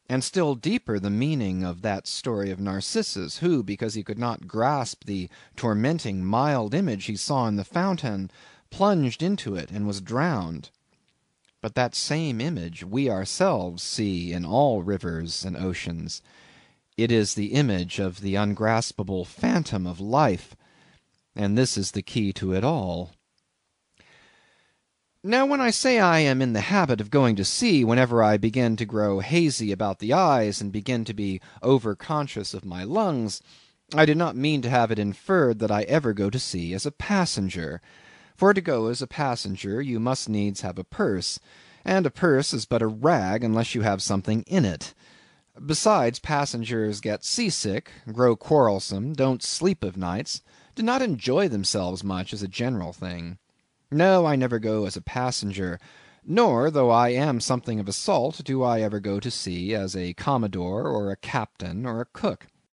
And still deeper the meaning of that story of Narcissus, who, because he could not grasp the tormenting mild image he saw in the fountain, plunged into it and was drowned. But that same image we ourselves see in all rivers and oceans. It is the image of the ungraspable phantom of life, and this is the key to it all. Now when I say I am in the habit of going to sea whenever I begin to grow hazy about the eyes and begin to be over conscious of my lungs, I do not mean to have it inferred that I ever go to sea as a passenger; for to go as a passenger you must needs have a purse, and a purse is but a rag unless you have something in it. Besides, passengers get seasick, grow quarrelsome, don't sleep of nights, do not enjoy themselves much as a general thing. No, I never go as a passenger; nor, though I am something of a salt, do I ever go to sea as a commodore, or a captain, or a cook.